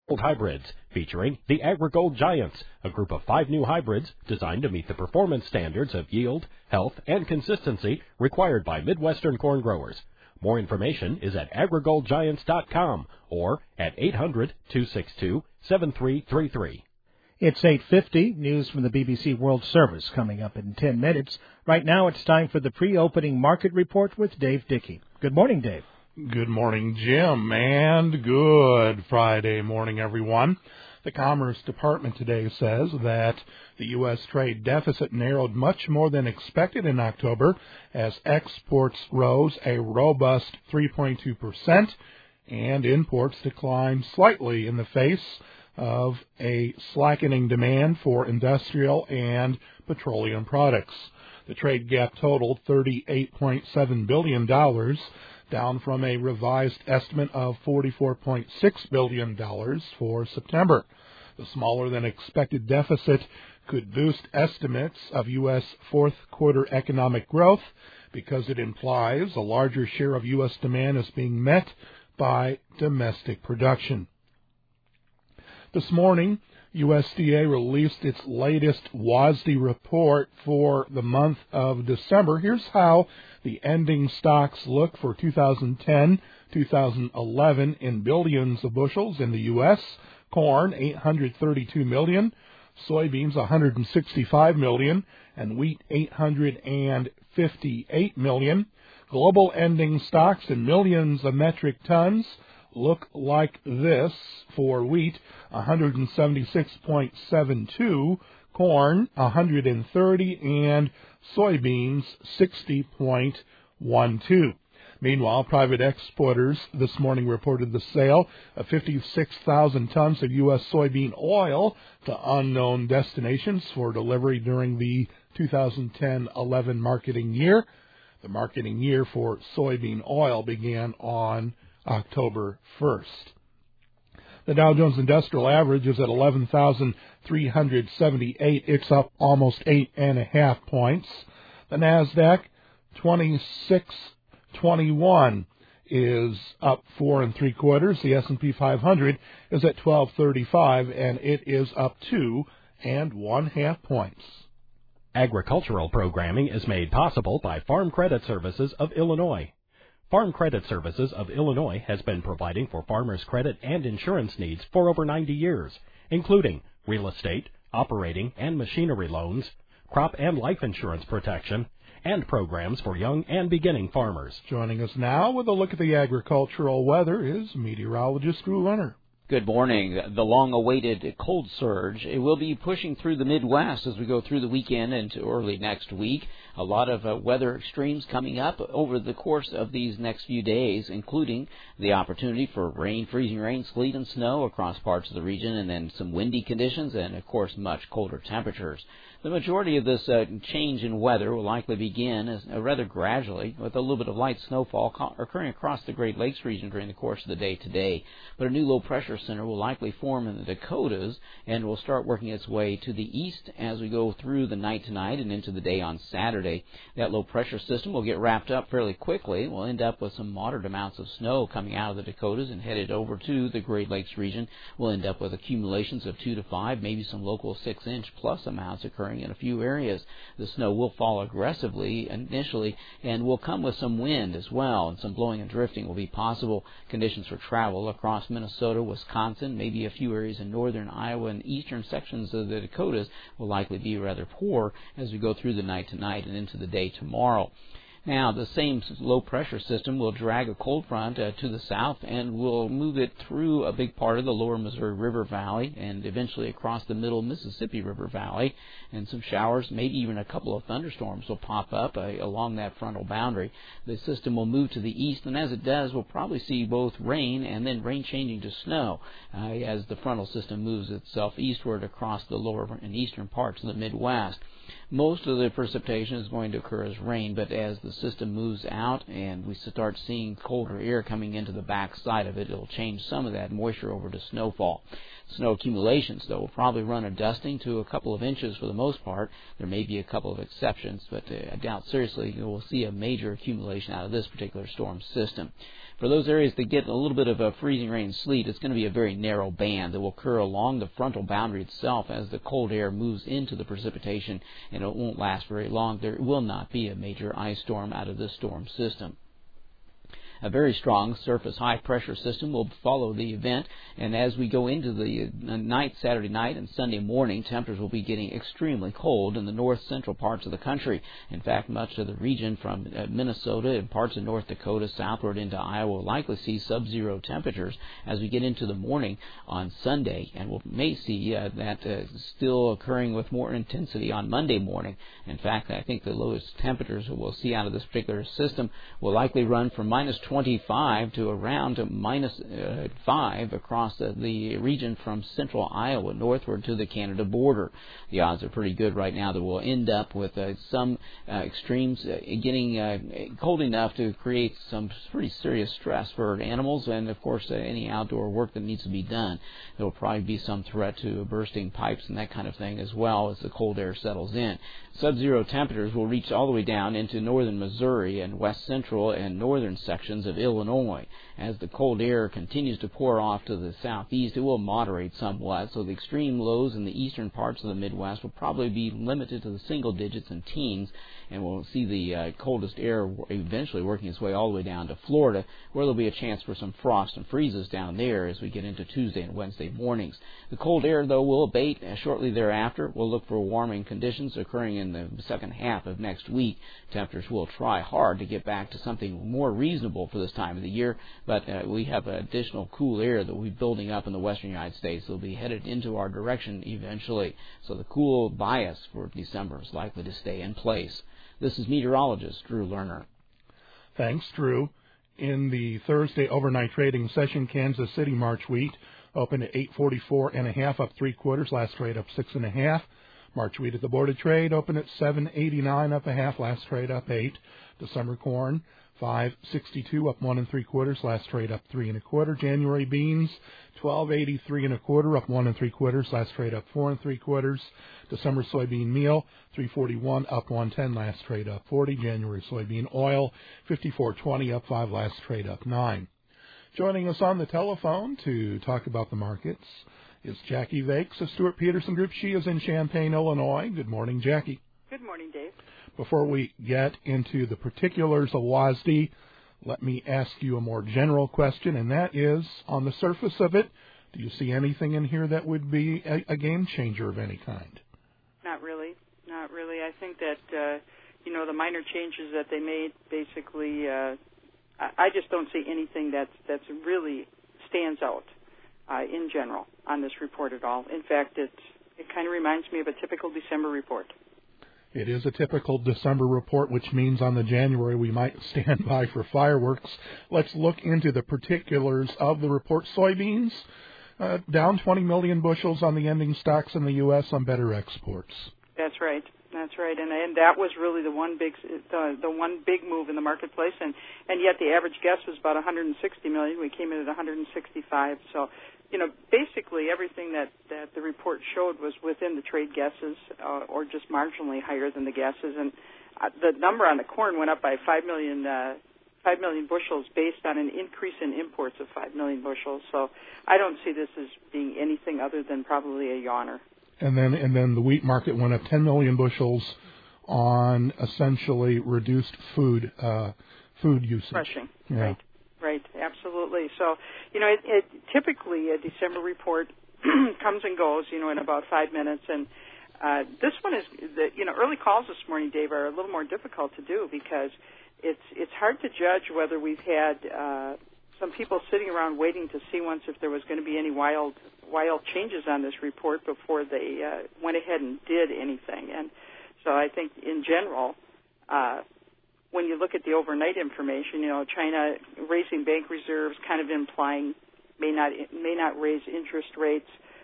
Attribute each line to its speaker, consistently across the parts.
Speaker 1: Hybrids, featuring the AgriGold Giants, a group of 5 new hybrids designed to meet the performance standards of yield, health, and consistency required by Midwestern corn growers. More information is at agrigoldgiants.com or at 800-262-7333.
Speaker 2: It's 8:50, news from the BBC World Service coming up in 10 minutes. Right now it's time for the pre-opening market report with Dave Dickey. Good morning, Dave.
Speaker 3: Good morning, Jim, and good Friday morning, everyone. The Commerce Department today says that the U.S. trade deficit narrowed much more than expected in October as exports rose a robust 3.2% and imports declined slightly in the face of a slackening demand for industrial and petroleum products. The trade gap totaled $38.7 billion, down from a revised estimate of $44.6 billion for September. The smaller-than-expected deficit could boost estimates of U.S. fourth-quarter economic growth because it implies a larger share of U.S. demand is being met by domestic production. This morning, USDA released its latest WASDE report for the month of December. Here's how the ending stocks look for 2010-2011 in billions of bushels in the U.S. Corn, 832 million, soybeans, 165 million, and wheat, 858 million. Global ending stocks in millions of metric tons look like this for wheat, 176.72, corn, 130, and soybeans, 60.12. Meanwhile, private exporters this morning reported the sale of 56,000 tons of U.S. soybean oil to unknown destinations for delivery during the 2010-11 marketing year. The marketing year for soybean oil began on October 1st. The Dow Jones Industrial Average is at 11,378. It's up almost 8.5 points. The NASDAQ 2621 is up 4 3/4. The S&P 500 is at 1235, and it is up 2.5 points.
Speaker 1: Agricultural programming is made possible by Farm Credit Services of Illinois. Farm Credit Services of Illinois has been providing for farmers' credit and insurance needs for over 90 years, including real estate, operating and machinery loans, crop and life insurance protection, and programs for young and beginning farmers.
Speaker 3: Joining us now with a look at the agricultural weather is meteorologist Drew Runner.
Speaker 4: Good morning. The long-awaited cold surge, it will be pushing through the Midwest as we go through the weekend into early next week. A lot of weather extremes coming up over the course of these next few days, including the opportunity for rain, freezing rain, sleet, and snow across parts of the region, and then some windy conditions and, of course, much colder temperatures. The majority of this change in weather will likely begin rather gradually with a little bit of light snowfall occurring across the Great Lakes region during the course of the day today. But a new low-pressure center will likely form in the Dakotas and will start working its way to the east as we go through the night tonight and into the day on Saturday. That low-pressure system will get wrapped up fairly quickly. We'll end up with some moderate amounts of snow coming out of the Dakotas and headed over to the Great Lakes region. We'll end up with accumulations of 2 to 5, maybe some local 6-inch plus amounts occurring in a few areas. The snow will fall aggressively initially and will come with some wind as well, and some blowing and drifting will be possible. Conditions for travel across Minnesota, Wisconsin, maybe a few areas in northern Iowa and eastern sections of the Dakotas will likely be rather poor as we go through the night tonight and into the day tomorrow. Now, the same low-pressure system will drag a cold front to the south and will move it through a big part of the lower Missouri River Valley and eventually across the middle Mississippi River Valley. And some showers, maybe even a couple of thunderstorms will pop up along that frontal boundary. The system will move to the east, and as it does, we'll probably see both rain and then rain changing to snow as the frontal system moves itself eastward across the lower and eastern parts of the Midwest. Most of the precipitation is going to occur as rain, but as the system moves out and we start seeing colder air coming into the back side of it, it'll change some of that moisture over to snowfall. Snow accumulations, though, will probably run a dusting to a couple of inches for the most part. There may be a couple of exceptions, but I doubt seriously we'll see a major accumulation out of this particular storm system. For those areas that get a little bit of a freezing rain and sleet, it's going to be a very narrow band that will occur along the frontal boundary itself as the cold air moves into the precipitation, and it won't last very long. There will not be a major ice storm out of this storm system. A very strong surface high-pressure system will follow the event, and as we go into the night, Saturday night and Sunday morning, temperatures will be getting extremely cold in the north-central parts of the country. In fact, much of the region from Minnesota and parts of North Dakota southward into Iowa will likely see sub-zero temperatures as we get into the morning on Sunday, and we may see that still occurring with more intensity on Monday morning. In fact, I think the lowest temperatures we'll see out of this particular system will likely run from minus 25 to around minus 5 across the region from central Iowa northward to the Canada border. The odds are pretty good right now that we'll end up with some extremes getting cold enough to create some pretty serious stress for animals and, of course, any outdoor work that needs to be done. There will probably be some threat to bursting pipes and that kind of thing as well as the cold air settles in. Sub-zero temperatures will reach all the way down into northern Missouri and west central and northern sections of Illinois. As the cold air continues to pour off to the southeast, it will moderate somewhat, so the extreme lows in the eastern parts of the Midwest will probably be limited to the single digits and teens, and we'll see the coldest air eventually working its way all the way down to Florida, where there'll be a chance for some frost and freezes down there as we get into Tuesday and Wednesday mornings. The cold air, though, will abate shortly thereafter. We'll look for warming conditions occurring in the second half of next week. Temperatures will try hard to get back to something more reasonable for this time of the year, but we have additional cool air that will be building up in the western United States. It'll be headed into our direction eventually, so the cool bias for December is likely to stay in place. This is meteorologist Drew Lerner.
Speaker 3: Thanks, Drew. In the Thursday overnight trading session, Kansas City March wheat opened at 844.5, up 3/4. Last trade up 6.5. March wheat at the Board of Trade opened at 7.89, up a half. Last trade up 8. December corn 5.62, up 1 3/4. Last trade up 3 1/4. January beans 12.83 1/4, up 1 3/4. Last trade up 4 3/4. December soybean meal 3.41, up 1.10. Last trade up 40. January soybean oil 54.20, up 5. Last trade up 9. Joining us on the telephone to talk about the markets is Jackie Vakes of Stuart Peterson Group. She is in Champaign, Illinois. Good morning, Jackie.
Speaker 5: Good morning, Dave.
Speaker 3: Before we get into the particulars of WASDE, let me ask you a more general question, and that is, on the surface of it, do you see anything in here that would be a game changer of any kind?
Speaker 5: Not really. Not really. I think that, the minor changes that they made, basically, I just don't see anything that's really stands out in general on this report at all. In fact, it kind of reminds me of a typical December report.
Speaker 3: It is a typical December report, which means on the January we might stand by for fireworks. Let's look into the particulars of the report. Soybeans down 20 million bushels on the ending stocks in the U.S. on better exports.
Speaker 5: That's right. That's right, and that was really the one big move in the marketplace, and yet the average guess was about 160 million. We came in at 165. So, basically everything that the report showed was within the trade guesses, or just marginally higher than the guesses. And the number on the corn went up by 5 million bushels based on an increase in imports of 5 million bushels. So I don't see this as being anything other than probably a yawner.
Speaker 3: And then the wheat market went up 10 million bushels on essentially reduced food usage.
Speaker 5: Crushing.
Speaker 3: Yeah.
Speaker 5: Right, absolutely. So, typically a December report comes and goes, in about 5 minutes. And this one is, early calls this morning, Dave, are a little more difficult to do because it's hard to judge whether we've had some people sitting around waiting to see once if there was going to be any wild changes on this report before they went ahead and did anything. And so I think in general, when you look at the overnight information, China raising bank reserves, kind of implying may not raise interest rates,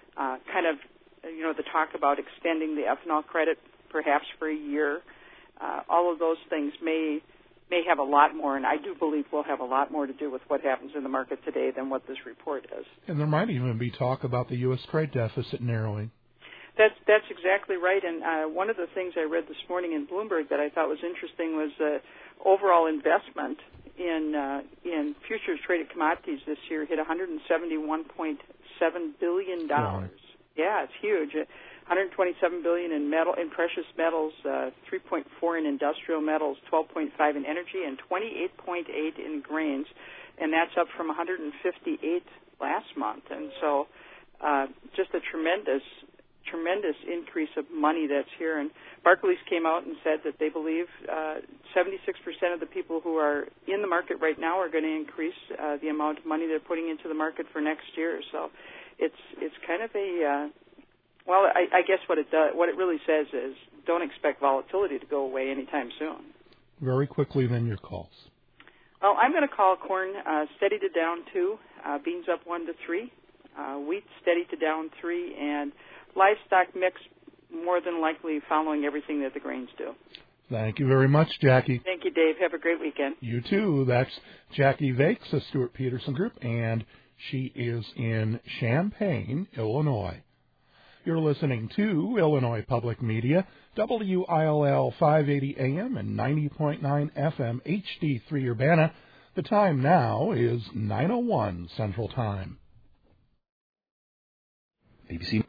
Speaker 5: the talk about extending the ethanol credit perhaps for a year. All of those things may have a lot more, and I do believe will have a lot more to do with what happens in the market today than what this report is.
Speaker 3: And there might even be talk about the U.S. trade deficit narrowing.
Speaker 5: That's exactly right. And one of the things I read this morning in Bloomberg that I thought was interesting was overall investment in futures traded commodities this year hit $171.7 billion.
Speaker 3: Wow.
Speaker 5: Yeah, it's huge. 127 billion in precious metals, 3.4 in industrial metals, 12.5 in energy, and 28.8 in grains, and that's up from 158 last month. And so, just a tremendous increase of money that's here. And Barclays came out and said that they believe 76% of the people who are in the market right now are going to increase the amount of money they're putting into the market for next year. So it's kind of a well, I guess what it really says is don't expect volatility to go away anytime soon.
Speaker 3: Very quickly, then your calls.
Speaker 5: Well, I'm going to call corn steady to down 2, beans up 1 to 3, wheat steady to down 3, and livestock mix more than likely following everything that the grains do.
Speaker 3: Thank you very much, Jackie.
Speaker 5: Thank you, Dave. Have a great weekend.
Speaker 3: You too. That's Jackie Vakes of Stuart Peterson Group, and she is in Champaign, Illinois. You're listening to Illinois Public Media, WILL 580 AM and 90.9 FM HD3 Urbana. The time now is 9:01 Central Time.
Speaker 6: BBC